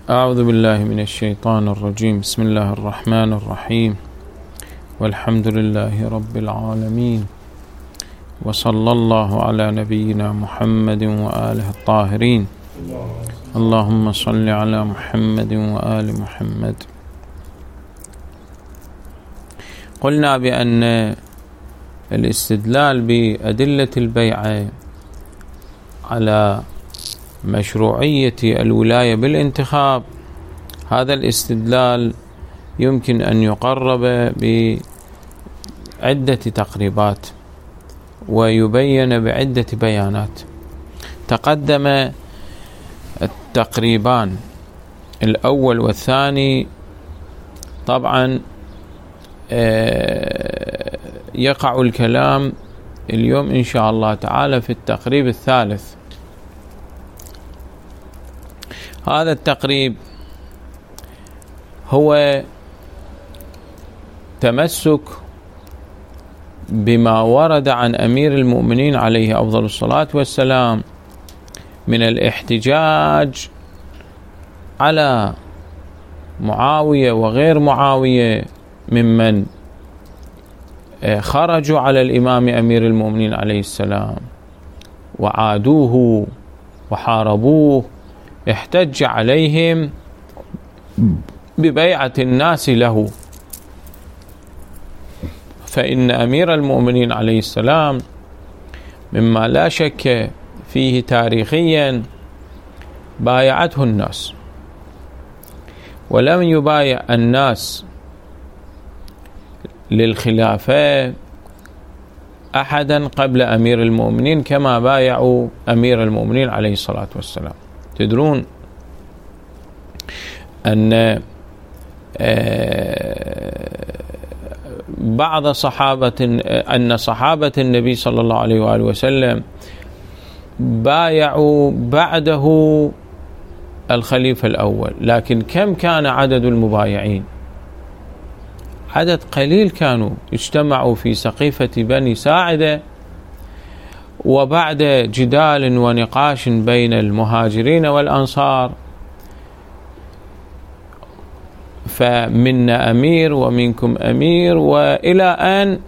أعوذ بالله من الشيطان الرجيم. بسم الله الرحمن الرحيم، والحمد لله رب العالمين، وصلى الله على نبينا محمد وآله الطاهرين. اللهم صل على محمد وآل محمد. قلنا بأن الاستدلال بأدلة البيعة على مشروعية الولاية بالانتخاب، هذا الاستدلال يمكن أن يقرب بعدة تقريبات ويبين بعدة بيانات. تقدم التقريبان الأول والثاني، طبعا يقع الكلام اليوم إن شاء الله تعالى في التقريب الثالث. هذا التقريب هو تمسك بما ورد عن أمير المؤمنين عليه أفضل الصلاة والسلام من الاحتجاج على معاوية وغير معاوية ممن خرجوا على الإمام أمير المؤمنين عليه السلام وعادوه وحاربوه. احتج عليهم ببيعة الناس له، فإن أمير المؤمنين عليه السلام مما لا شك فيه تاريخيا بايعته الناس، ولم يبايع الناس للخلافة أحدا قبل أمير المؤمنين كما بايعوا أمير المؤمنين عليه الصلاة والسلام. تدرون أن صحابة النبي صلى الله عليه وآله وسلم بايعوا بعده الخليفة الأول، لكن كم كان عدد المبايعين؟ عدد قليل، كانوا اجتمعوا في سقيفة بني ساعدة، وبعد جدال ونقاش بين المهاجرين والأنصار، فمنا أمير ومنكم أمير، وإلى أن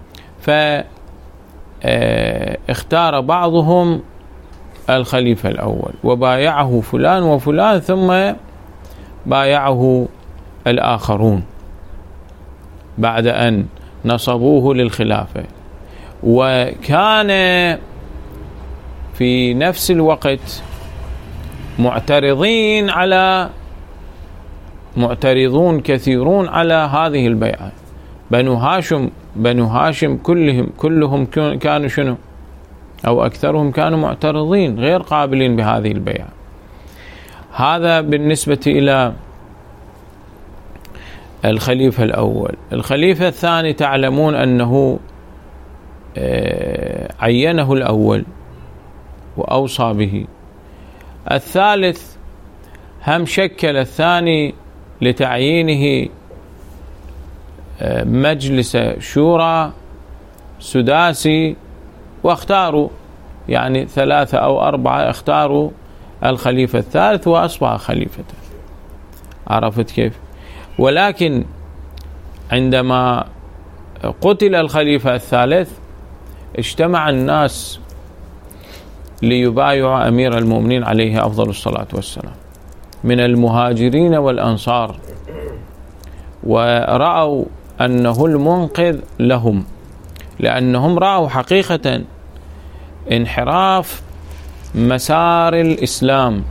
فاختار بعضهم الخليفة الأول وبايعه فلان وفلان، ثم بايعه الآخرون بعد أن نصبوه للخلافة. وكان في نفس الوقت معترضون كثيرون على هذه البيعة. بنو هاشم كلهم كانوا شنو؟ أو أكثرهم كانوا معترضين غير قابلين بهذه البيعة. هذا بالنسبة إلى الخليفة الأول. الخليفة الثاني تعلمون أنه عينه الأول وأوصى به. الثالث هم شكل الثاني لتعيينه مجلس شورى سداسي، واختاروا يعني 3 أو 4 اختاروا الخليفة الثالث وأصبح خليفة. عرفت كيف؟ ولكن عندما قتل الخليفة الثالث اجتمع الناس ليبايعوا أمير المؤمنين عليه أفضل الصلاة والسلام من المهاجرين والأنصار، ورأوا أنه المنقذ لهم، لأنهم رأوا حقيقة انحراف مسار الإسلام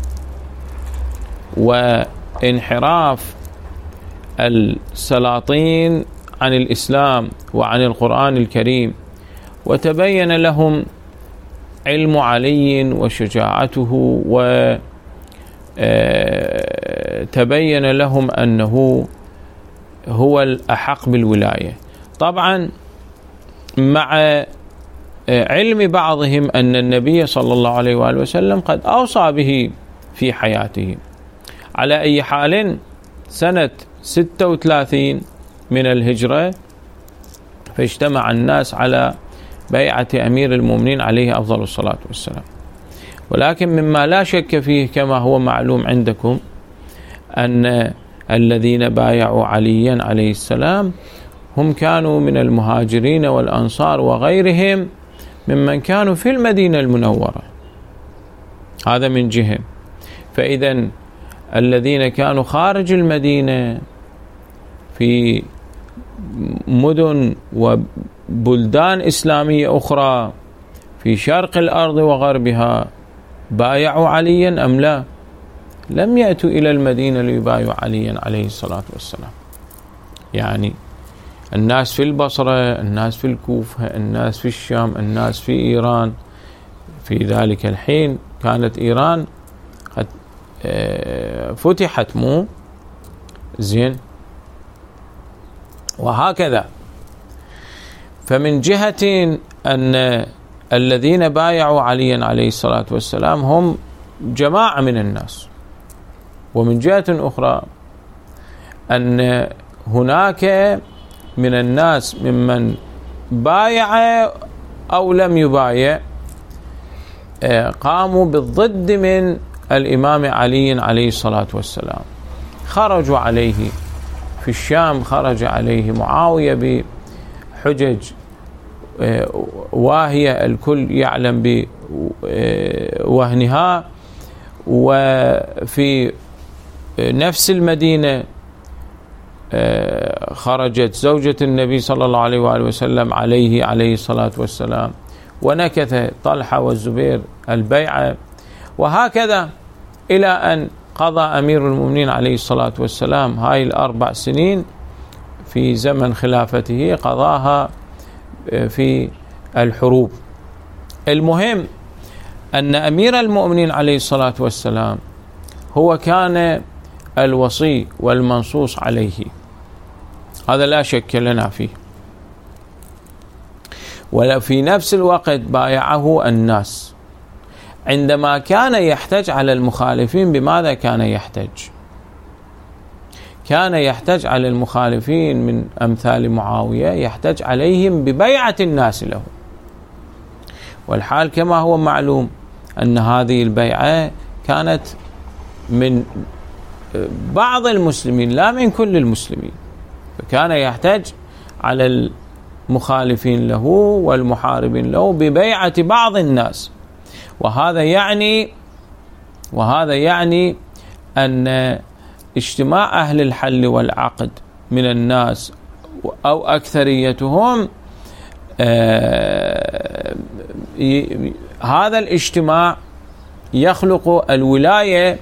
وانحراف السلاطين عن الإسلام وعن القرآن الكريم، وتبين لهم علم علي وشجاعته، وتبين لهم أنه هو الأحق بالولاية. طبعا مع علم بعضهم أن النبي صلى الله عليه وآله وسلم قد أوصى به في حياته. على أي حال، سنة 36 من الهجرة فاجتمع الناس على بيعة أمير المؤمنين عليه أفضل الصلاة والسلام. ولكن مما لا شك فيه كما هو معلوم عندكم أن الذين بايعوا عليا عليه السلام هم كانوا من المهاجرين والأنصار وغيرهم ممن كانوا في المدينة المنورة. هذا من جهة. فإذا الذين كانوا خارج المدينة في مدن وبلدان إسلامية أخرى في شرق الأرض وغربها بايعوا عليا أم لا؟ لم يأتوا إلى المدينة ليبايعوا عليا عليه الصلاة والسلام. يعني الناس في البصرة، الناس في الكوفة، الناس في الشام، الناس في إيران. في ذلك الحين كانت إيران قد فتحت، مو زين؟ وهكذا. فمن جهة أن الذين بايعوا عليا عليه الصلاة والسلام هم جماعة من الناس، ومن جهة أخرى أن هناك من الناس ممن بايع أو لم يبايع قاموا بالضد من الإمام علي عليه الصلاة والسلام. خرجوا عليه في الشام، خرج عليه معاوية بحجج واهية الكل يعلم بوهنها. وفي نفس المدينة خرجت زوجة النبي صلى الله عليه وآله وسلم عليه الصلاة والسلام، ونكث طلحة والزبير البيعة. وهكذا إلى أن قضى أمير المؤمنين عليه الصلاة والسلام هاي ال4 سنين في زمن خلافته، قضاها في الحروب. المهم أن أمير المؤمنين عليه الصلاة والسلام هو كان الوصي والمنصوص عليه، هذا لا شك لنا فيه. وفي نفس الوقت بايعه الناس عندما كان يحتج على المخالفين. بماذا كان يحتج؟ كان يحتج على المخالفين من أمثال معاوية، يحتج عليهم ببيعة الناس له. والحال كما هو معلوم أن هذه البيعة كانت من بعض المسلمين لا من كل المسلمين، فكان يحتج على المخالفين له والمحاربين له ببيعة بعض الناس. وهذا يعني أن اجتماع أهل الحل والعقد من الناس أو أكثريتهم، هذا الاجتماع يخلق الولاية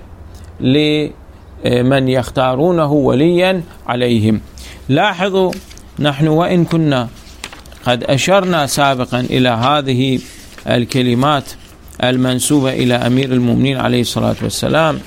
لمن يختارونه وليا عليهم. لاحظوا، نحن وإن كنا قد أشرنا سابقا إلى هذه الكلمات المنسوبة إلى أمير المؤمنين عليه الصلاة والسلام،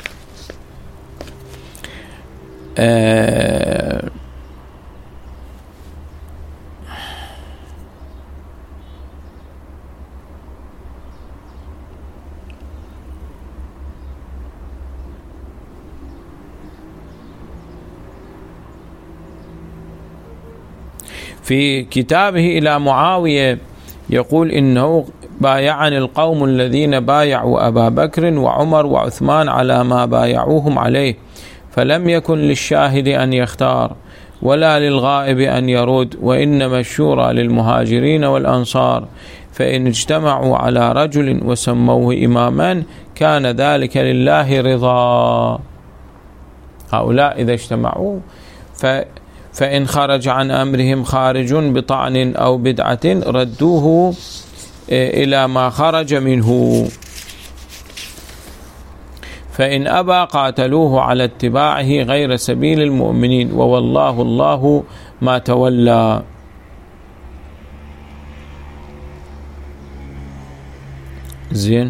في كتابه إلى معاوية يقول إنه بايعني القوم الذين بايعوا أبا بكر وعمر وعثمان على ما بايعوهم عليه، فلم يكن للشاهد أن يختار ولا للغائب أن يرد، وإنما الشورى للمهاجرين والأنصار، فإن اجتمعوا على رجل وسموه إماما كان ذلك لله رضا. هؤلاء إذا اجتمعوا فإن خرج عن أمرهم خارج بطعن أو بدعة ردوه إلى ما خرج منه، فإن أبى قاتلوه على اتباعه غير سبيل المؤمنين، ووالله الله ما تولى. زين،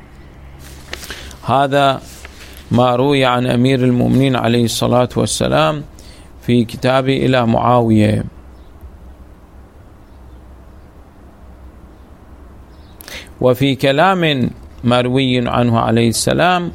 هذا ما روي عن أمير المؤمنين عليه الصلاة والسلام في كتابه إلى معاوية. وفي كلام مروي عنه عليه السلام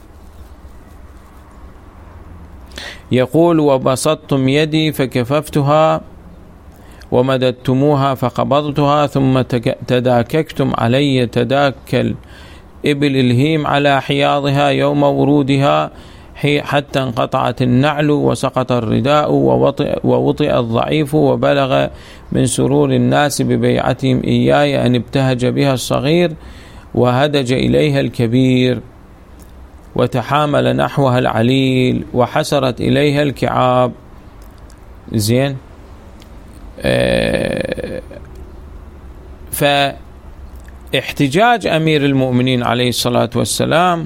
يقول: وبسطتم يدي فكففتها ومددتموها فقبضتها، ثم تداككتم علي تداك الإبل الهيم على حياضها يوم ورودها، حتى انقطعت النعل وسقط الرداء ووطئ الضعيف، وبلغ من سرور الناس ببيعتهم إياي أن ابتهج بها الصغير وهدج إليها الكبير، وتحامل نحوها العليل وحسرت إليها الكعاب. زين. فاحتجاج أمير المؤمنين عليه الصلاة والسلام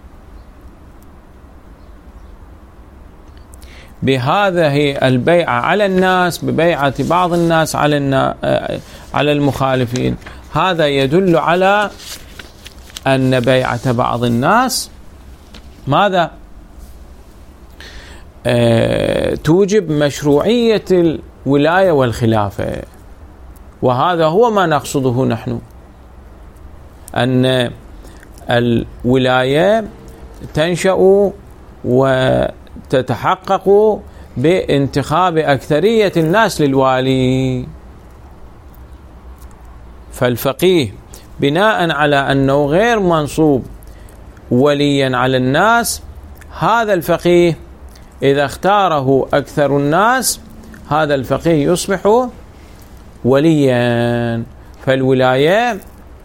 بهذه البيعة على الناس، ببيعة بعض الناس على المخالفين، هذا يدل على أن بيعة بعض الناس ماذا؟ توجب مشروعية الولاية والخلافة، وهذا هو ما نقصده نحن، أن الولاية تنشأ وتتحقق بانتخاب أكثرية الناس للوالي. فالفقيه بناء على أنه غير منصوب وليا على الناس، هذا الفقيه إذا اختاره أكثر الناس هذا الفقيه يصبح وليا. فولاية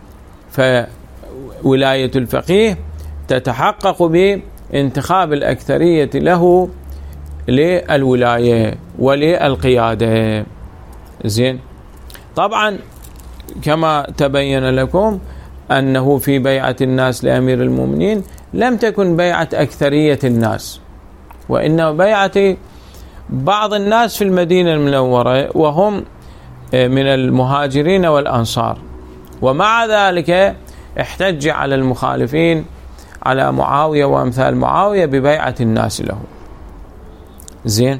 الفقيه تتحقق بانتخاب الأكثرية له للولاية وللقيادة. زين. طبعا كما تبين لكم أنه في بيعة الناس لأمير المؤمنين لم تكن بيعة أكثرية الناس، وإنما بيعة بعض الناس في المدينة المنورة وهم من المهاجرين والأنصار، ومع ذلك احتج على المخالفين على معاوية وأمثال معاوية ببيعة الناس له. زين.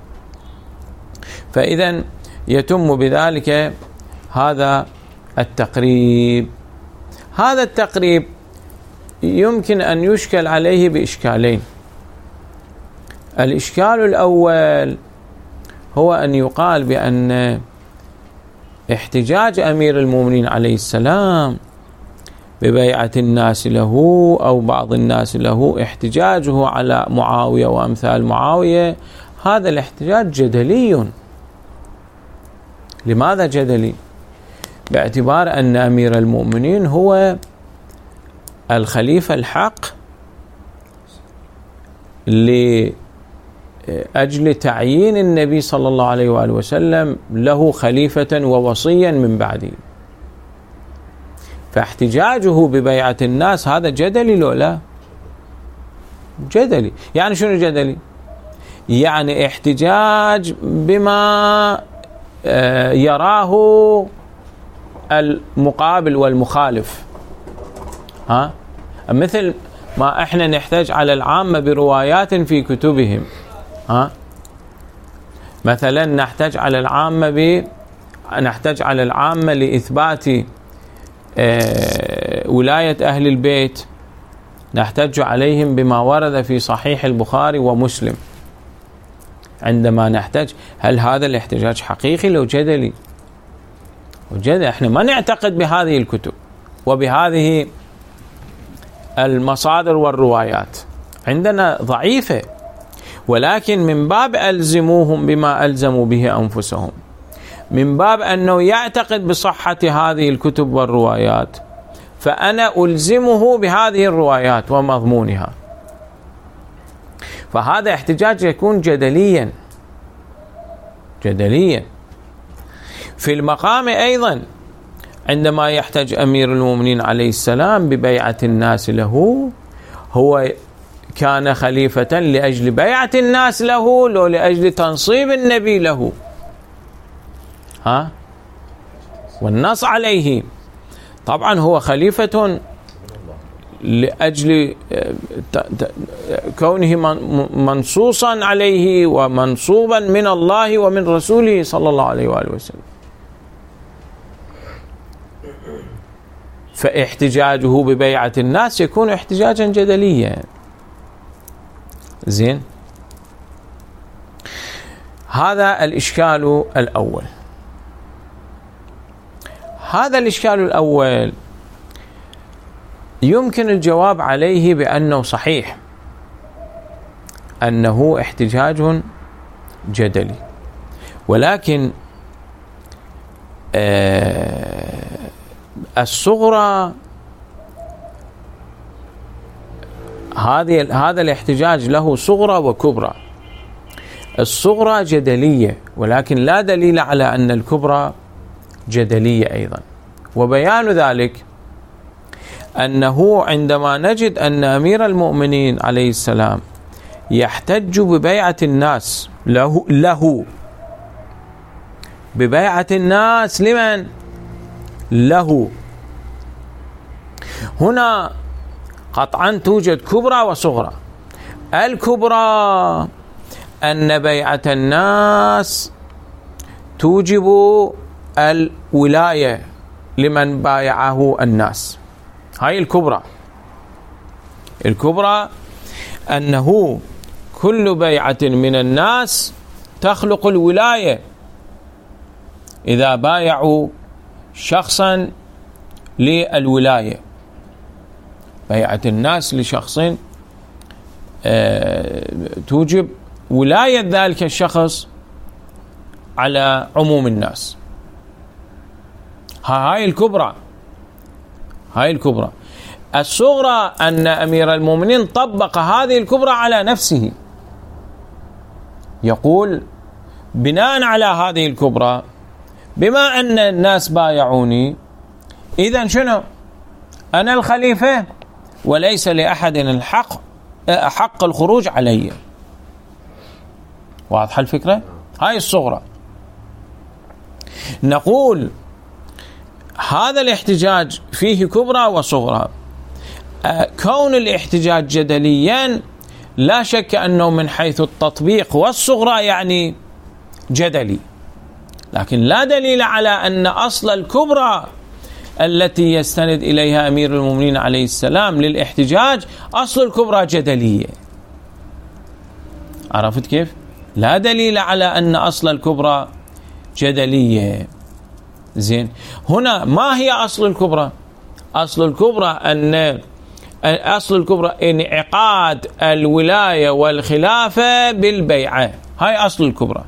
فإذا يتم بذلك هذا التقريب. هذا التقريب يمكن أن يشكل عليه بإشكالين. الإشكال الأول هو أن يقال بأن احتجاج أمير المؤمنين عليه السلام ببيعة الناس له أو بعض الناس له، احتجاجه على معاوية وأمثال معاوية، هذا الاحتجاج جدلي. لماذا جدلي؟ باعتبار أن أمير المؤمنين هو الخليفة الحق لأجل تعيين النبي صلى الله عليه وآله وسلم له خليفة ووصيا من بعده. فاحتجاجه ببيعة الناس هذا جدلي لو لا؟ جدلي. يعني شنو جدلي؟ يعني احتجاج بما يراه المقابل والمخالف. مثل ما احنا نحتاج على العامة بروايات في كتبهم. مثلا نحتاج على العامة لإثبات ولاية أهل البيت، نحتاج عليهم بما ورد في صحيح البخاري ومسلم. عندما نحتاج، هل هذا الاحتجاج حقيقي لو جدلي؟ وجدل احنا ما نعتقد بهذه الكتب وبهذه المصادر والروايات، عندنا ضعيفة، ولكن من باب ألزموهم بما ألزموا به أنفسهم، من باب أنه يعتقد بصحة هذه الكتب والروايات، فأنا ألزمه بهذه الروايات ومضمونها. فهذا احتجاج يكون جدليا. في المقام أيضا عندما يحتاج أمير المؤمنين عليه السلام ببيعة الناس له، هو كان خليفة لأجل بيعة الناس له لو لأجل تنصيب النبي له، والنص عليه. طبعا هو خليفة لأجل كونه منصوصا عليه ومنصوبا من الله ومن رسوله صلى الله عليه وآله وسلم. فاحتجاجه ببيعة الناس يكون احتجاجا جدليا. زين. هذا الإشكال الأول. هذا الإشكال الأول يمكن الجواب عليه بأنه صحيح أنه احتجاج جدلي. ولكن الصغرى هذا الاحتجاج له صغرى وكبرى. الصغرى جدلية، ولكن لا دليل على أن الكبرى جدلية أيضا. وبيان ذلك أنه عندما نجد أن أمير المؤمنين عليه السلام يحتج ببيعة الناس له ببيعة الناس لمن؟ له. هنا قطعا توجد كبرى وصغرى. الكبرى أن بيعة الناس توجب الولاية لمن بايعه الناس، هاي الكبرى. الكبرى أنه كل بيعة من الناس تخلق الولاية. إذا بايعوا شخصا للولاية، بيعة الناس لشخص توجب ولاية ذلك الشخص على عموم الناس. هاي الكبرى. هاي الكبرى. الصغرى أن أمير المؤمنين طبق هذه الكبرى على نفسه، يقول بناء على هذه الكبرى بما أن الناس بايعوني، إذن شنو؟ أنا الخليفة وليس لأحد حق الخروج علي. واضحة الفكرة؟ هاي الصغرى. نقول هذا الاحتجاج فيه كبرى وصغرى. كون الاحتجاج جدليا لا شك أنه من حيث التطبيق والصغرى يعني جدلي، لكن لا دليل على أن أصل الكبرى التي يستند إليها أمير المؤمنين عليه السلام للاحتجاج أصل الكبرى جدلية. عرفت كيف؟ لا دليل على أن أصل الكبرى جدلية. زين، هنا ما هي أصل الكبرى؟ أصل الكبرى أن أصل الكبرى انعقاد الولاية والخلافة بالبيعة، هاي أصل الكبرى.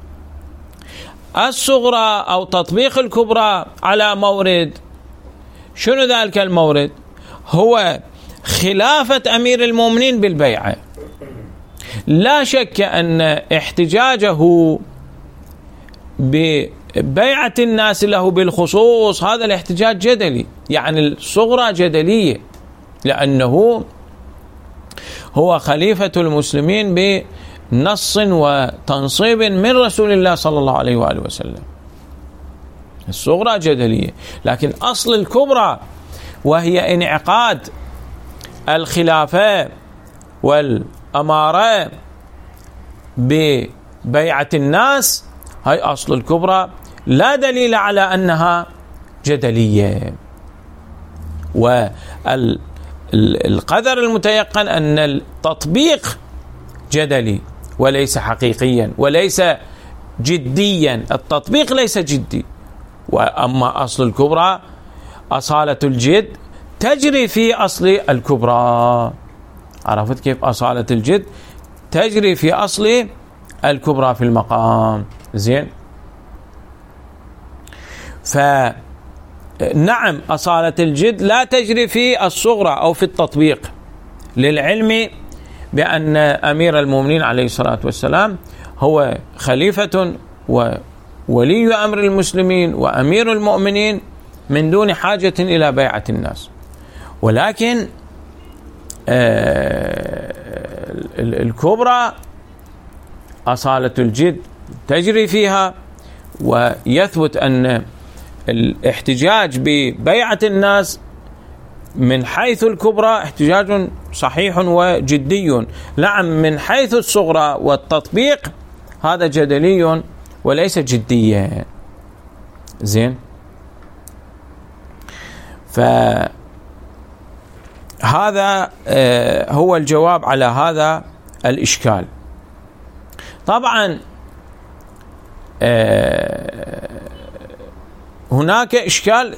الصغرى أو تطبيق الكبرى على مورد، شنو ذلك المورد؟ هو خلافة أمير المؤمنين بالبيعة. لا شك أن احتجاجه ببيعة الناس له بالخصوص هذا الاحتجاج جدلي، يعني الصغرى جدلية، لأنه هو خليفة المسلمين بنص وتنصيب من رسول الله صلى الله عليه وآله وسلم. الصغرى جدلية، لكن أصل الكبرى وهي انعقاد الخلافة والأمارة ببيعة الناس، هاي أصل الكبرى، لا دليل على أنها جدلية. والقدر المتيقن أن التطبيق جدلي وليس حقيقيا وليس جديا. التطبيق ليس جدي، وأما أصل الكبرى أصالة الجد تجري في أصل الكبرى. عرفت كيف؟ أصالة الجد تجري في أصل الكبرى في المقام. زين، فنعم أصالة الجد لا تجري في الصغرى أو في التطبيق، للعلم بأن أمير المؤمنين عليه الصلاة والسلام هو خليفة وولي أمر المسلمين وأمير المؤمنين من دون حاجة إلى بيعة الناس. ولكن الكبرى أصالة الجد تجري فيها، ويثبت أن الاحتجاج ببيعة الناس من حيث الكبرى احتجاج صحيح وجدي. نعم، من حيث الصغرى والتطبيق هذا جدلي وليس جديا. زين، فهذا هو الجواب على هذا الإشكال. طبعا هناك إشكال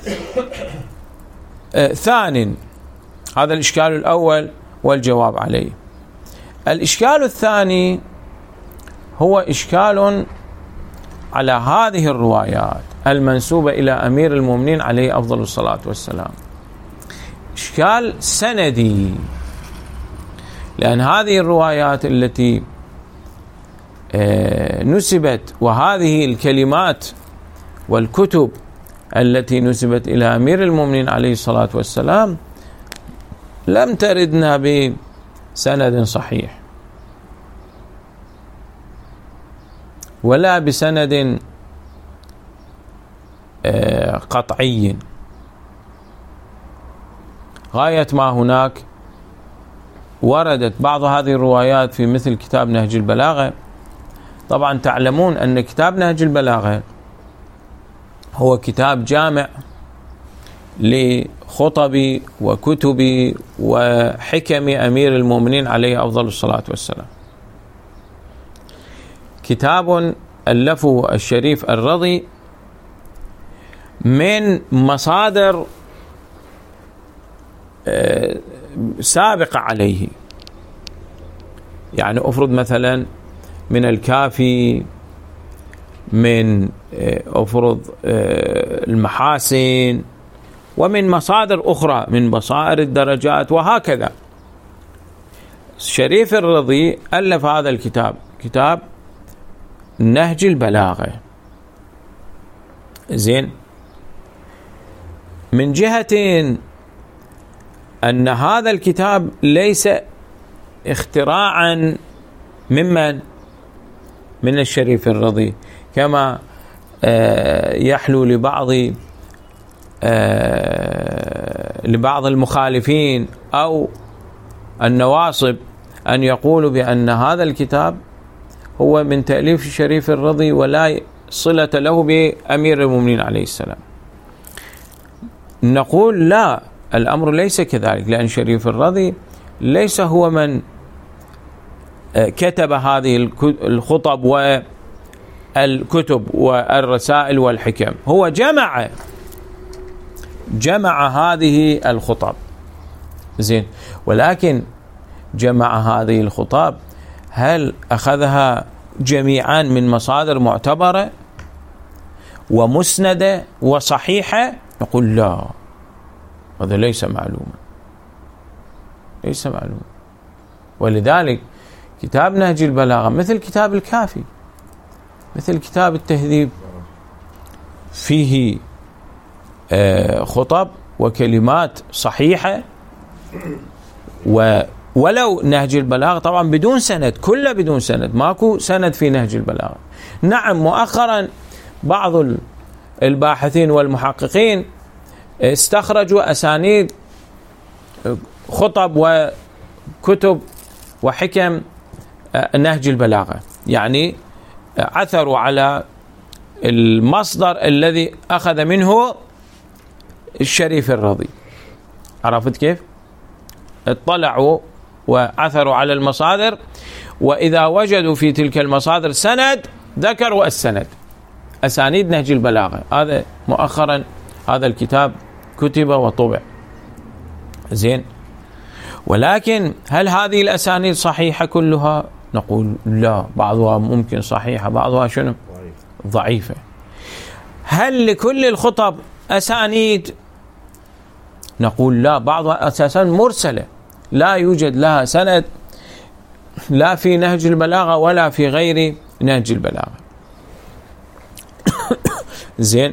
ثاني، هذا الإشكال الأول والجواب عليه. الإشكال الثاني هو إشكال على هذه الروايات المنسوبة إلى أمير المؤمنين عليه أفضل الصلاة والسلام، إشكال سندي، لأن هذه الروايات التي نسبت وهذه الكلمات والكتب التي نسبت إلى أمير المؤمنين عليه الصلاة والسلام لم تردنا بسند صحيح ولا بسند قطعي. غاية ما هناك وردت بعض هذه الروايات في مثل كتاب نهج البلاغة. طبعا تعلمون أن كتاب نهج البلاغة هو كتاب جامع لخطب وكتب وحكم أمير المؤمنين عليه أفضل الصلاة والسلام، كتاب ألفه الشريف الرضي من مصادر سابقة عليه. يعني أفرض مثلا من الكافي، من أفرض المحاسن، ومن مصادر أخرى من بصائر الدرجات، وهكذا. الشريف الرضي ألف هذا الكتاب، كتاب نهج البلاغة. زين، من جهة أن هذا الكتاب ليس اختراعا من الشريف الرضي كما يحلو لبعض المخالفين أو النواصب أن يقولوا بأن هذا الكتاب هو من تأليف الشريف الرضي ولا صلة له بأمير المؤمنين عليه السلام. نقول لا، الأمر ليس كذلك، لأن شريف الرضي ليس هو من كتب هذه الخطب والكتب والرسائل والحكم، هو جمع هذه الخطب. زين، ولكن جمع هذه الخطب هل أخذها جميعا من مصادر معتبرة ومسندة وصحيحة؟ نقول لا، هذا ليس معلوما، ليس معلوما. ولذلك كتاب نهج البلاغة مثل كتاب الكافي، مثل كتاب التهذيب، فيه خطب وكلمات صحيحة، ولو نهج البلاغة طبعا بدون سند، كله بدون سند، ماكو سند في نهج البلاغة. نعم، مؤخرا بعض الباحثين والمحققين استخرجوا أسانيد خطب وكتب وحكم نهج البلاغة، يعني عثروا على المصدر الذي أخذ منه الشريف الرضي. عرفت كيف؟ اطلعوا وعثروا على المصادر، وإذا وجدوا في تلك المصادر سند ذكروا السند، أسانيد نهج البلاغة. هذا مؤخرا هذا الكتاب كتب وطبع. زين، ولكن هل هذه الأسانيد صحيحة كلها؟ نقول لا، بعضها ممكن صحيحة، بعضها شنو؟ ضعيفة. هل لكل الخطب أسانيد؟ نقول لا، بعضها أساسا مرسلة، لا يوجد لها سند لا في نهج البلاغة ولا في غير نهج البلاغة. زين،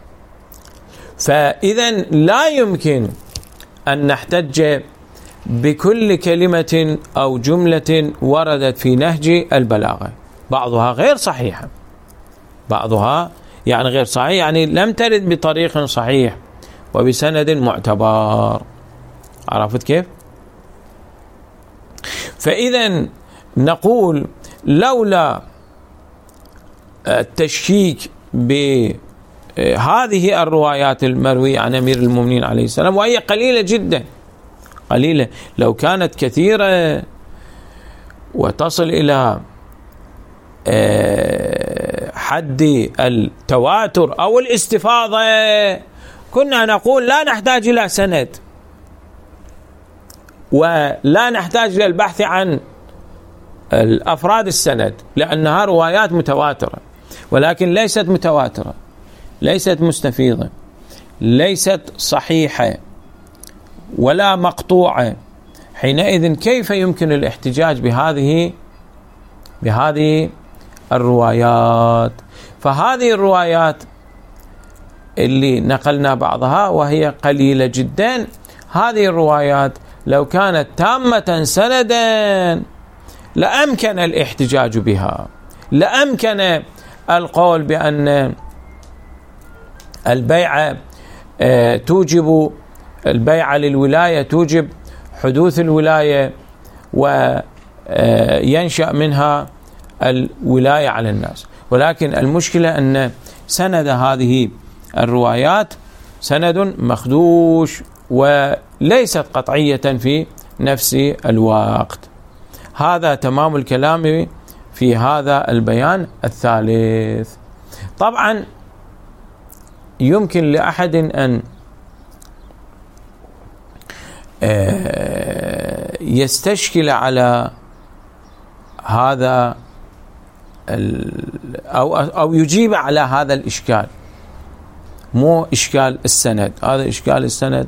فإذا لا يمكن أن نحتج بكل كلمة أو جملة وردت في نهج البلاغة، بعضها غير صحيحة، بعضها يعني غير صحيح، يعني لم ترد بطريق صحيح وبسند معتبر. عرفت كيف؟ فإذا نقول لولا التشكيك بهذه الروايات المروية عن أمير المؤمنين عليه السلام، وهي قليلة جدا، قليلة، لو كانت كثيرة وتصل إلى حد التواتر أو الاستفاضة كنا نقول لا نحتاج إلى سند ولا نحتاج إلى البحث عن الأفراد السند، لأنها روايات متواترة، ولكن ليست متواترة، ليست مستفيضة، ليست صحيحة ولا مقطوعة. حينئذ كيف يمكن الاحتجاج بهذه الروايات؟ فهذه الروايات اللي نقلنا بعضها وهي قليلة جدا، هذه الروايات لو كانت تامة سندا لأمكن الاحتجاج بها، لأمكن القول بأن البيعة توجب، البيعة للولاية توجب حدوث الولاية وينشأ منها الولاية على الناس. ولكن المشكلة أن سند هذه الروايات سند مخدوش وليست قطعية في نفس الوقت. هذا تمام الكلام في هذا البيان الثالث. طبعا يمكن لأحد أن يستشكل على هذا أو يجيب على هذا الإشكال، مو إشكال السند، هذا إشكال السند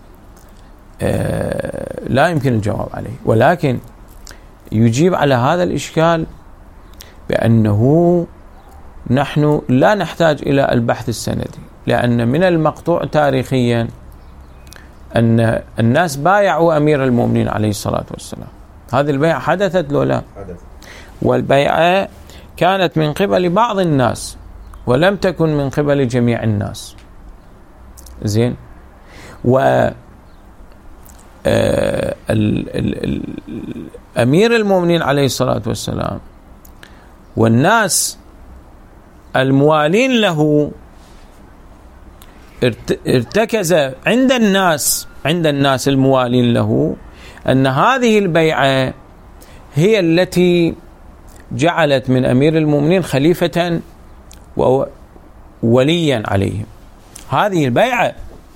لا يمكن الجواب عليه، ولكن يجيب على هذا الإشكال بأنه نحن لا نحتاج إلى البحث السندي، لأن من المقطوع تاريخيا أن الناس بايعوا أمير المؤمنين عليه الصلاة والسلام. هذه البيعة حدثت لو لا؟ حدث. والبيعة كانت من قبل بعض الناس ولم تكن من قبل جميع الناس. زين. أمير المؤمنين عليه الصلاة والسلام والناس الموالين له ارتكز عند الناس الموالين له أن هذه البيعة هي التي جعلت من أمير المؤمنين خليفة ووليا عليهم. هذه البيعة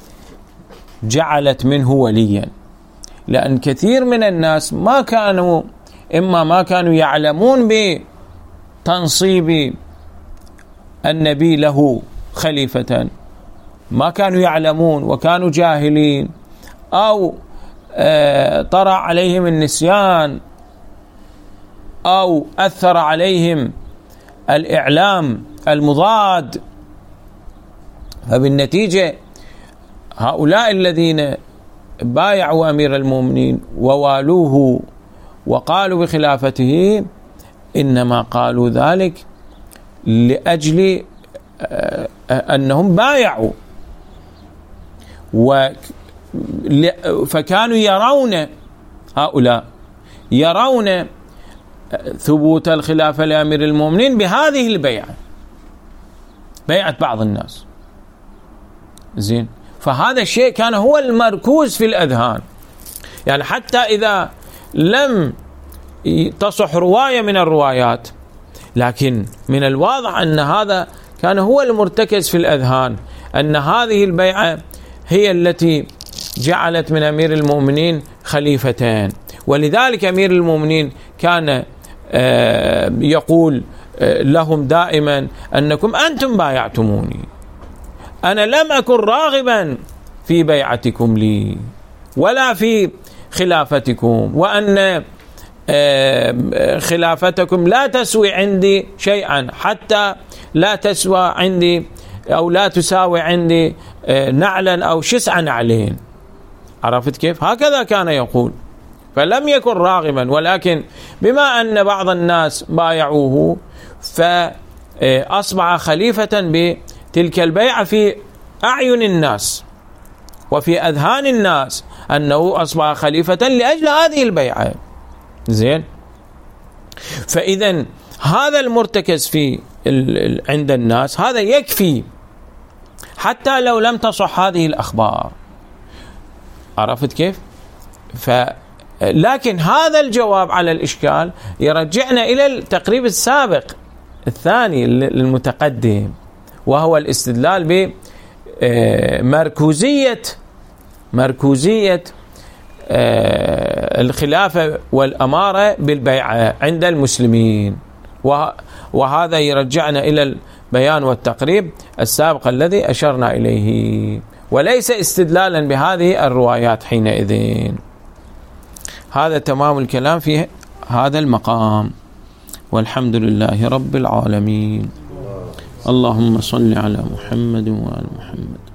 جعلت منه وليا، لأن كثير من الناس ما كانوا يعلمون بتنصيب النبي له خليفة، ما كانوا يعلمون وكانوا جاهلين، أو طرأ عليهم النسيان، أو أثر عليهم الإعلام المضاد. فبالنتيجة هؤلاء الذين بايعوا أمير المؤمنين ووالوه وقالوا بخلافته إنما قالوا ذلك لأجل أنهم بايعوا، فكانوا هؤلاء يرون ثبوت الخلافة لأمير المؤمنين بهذه البيعة، بيعة بعض الناس. زين. فهذا الشيء كان هو المركوز في الأذهان، يعني حتى إذا لم تصح رواية من الروايات، لكن من الواضح أن هذا كان هو المرتكز في الأذهان، أن هذه البيعة هي التي جعلت من أمير المؤمنين خليفتين. ولذلك أمير المؤمنين كان يقول لهم دائما أنكم أنتم بايعتموني، أنا لم أكن راغبا في بيعتكم لي ولا في خلافتكم، وأن خلافتكم لا تسوي عندي شيئا، حتى لا تسوى عندي أو لا تساوي عندي نعلا أو شسع نعلين. عرفت كيف؟ هكذا كان يقول، فلم يكن راغبا، ولكن بما أن بعض الناس بايعوه فأصبح خليفة بتلك البيعة في أعين الناس وفي أذهان الناس، أنه أصبح خليفة لأجل هذه البيعة. زين. فإذا هذا المرتكز في عند الناس هذا يكفي حتى لو لم تصح هذه الأخبار. عرفت كيف؟ لكن هذا الجواب على الإشكال يرجعنا إلى التقريب السابق الثاني المتقدم، وهو الاستدلال بمركوزية الخلافة والأمارة بالبيعة عند المسلمين. وهذا يرجعنا إلى البيان والتقريب السابق الذي أشرنا إليه، وليس استدلالا بهذه الروايات حينئذ. هذا تمام الكلام في هذا المقام، والحمد لله رب العالمين. اللهم صل على محمد وآل محمد.